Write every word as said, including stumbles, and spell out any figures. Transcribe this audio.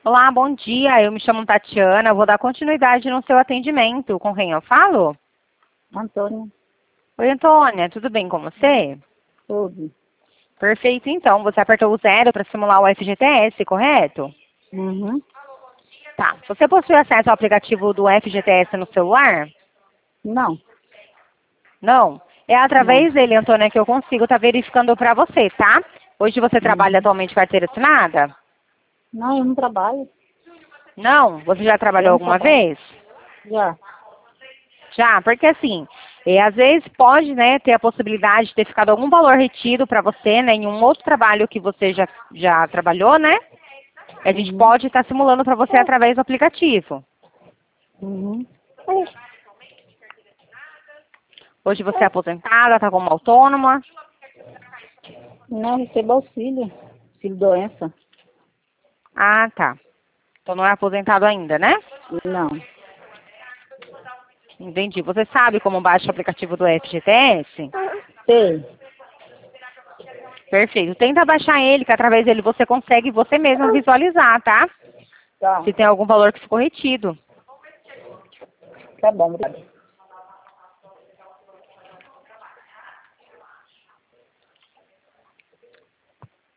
Olá, bom dia. Eu me chamo Tatiana. Vou dar continuidade no seu atendimento. Com quem eu falo? Antônia, Oi, Antônia. Tudo bem com você? tudo. Perfeito, então. Você apertou o zero para simular o F G T S, correto? Uhum. Tá. Você possui acesso ao aplicativo do F G T S no celular? Não, Não? É não. através dele, Antônia, que eu consigo estar verificando para você, tá? Hoje você trabalha Uhum. atualmente carteira assinada? Não, eu não trabalho. Não? Você já trabalhou Eu não alguma trabalho. vez? Já. Já, porque assim, é, às vezes pode, né, ter a possibilidade de ter ficado algum valor retido para você, né, em um outro trabalho que você já, já trabalhou, né? A gente Uhum. pode estar simulando para você através do aplicativo. Uhum. Hoje você é aposentada, está como autônoma. Não, eu recebo auxílio. Auxílio doença. Ah, tá. Então não é aposentado ainda, né? Não. Entendi. Você sabe como baixa o aplicativo do F G T S? Sei. Perfeito. Tenta baixar ele, que através dele você consegue você mesma visualizar, tá? Tá. Se tem algum valor que ficou retido. Tá bom, obrigada.